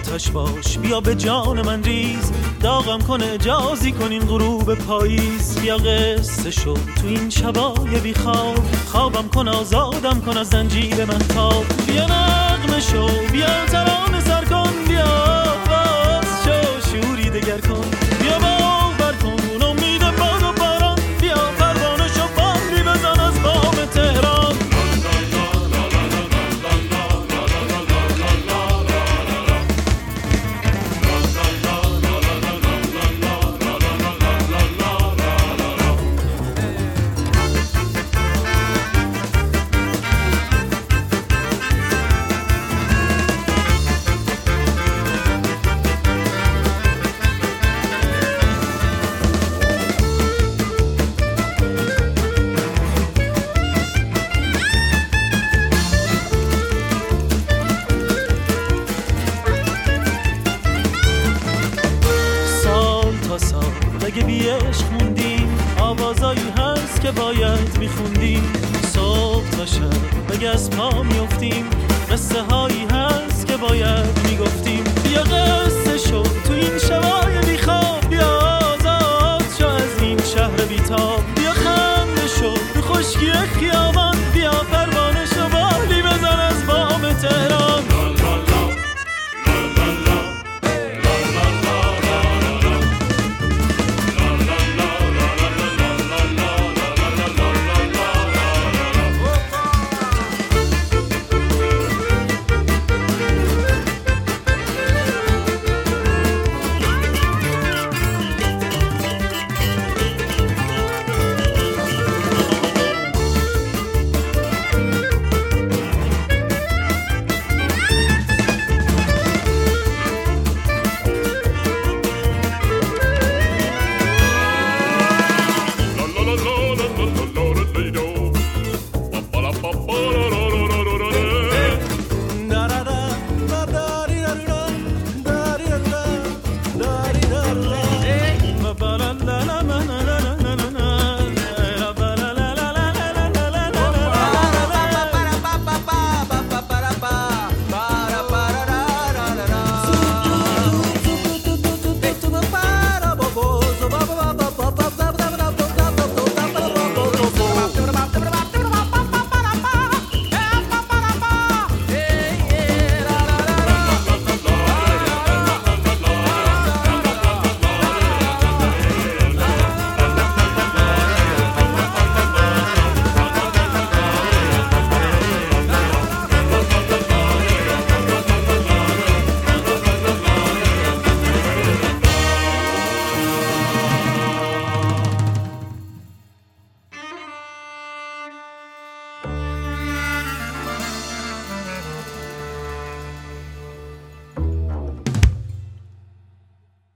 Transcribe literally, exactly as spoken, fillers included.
آتش باش، بیا به جان من ریز، داغم کن اجازی کن این غروب پاییز. بیا قصه شو تو این شبای بی خواب، خوابم کن آزادم کن از زنجیر من تاب. بیا نغمه شو بیا ترانه سر کن، بیا باز شو شوری دگر کن، بیا باور کن امید باد و باران، بیا پروانه شو بادی بزن از بام تهران. اگه بی عشق موندیم آوازایی هست که باید میخوندیم. صبح تا شب اگه از پا میفتیم قصه هایی هست که باید میگفتیم. بیا قصه شو تو این شبای بی خواب، بیا آزاد شو از این شهر بی تاب. بیا خنده شو تو خشکی خیال،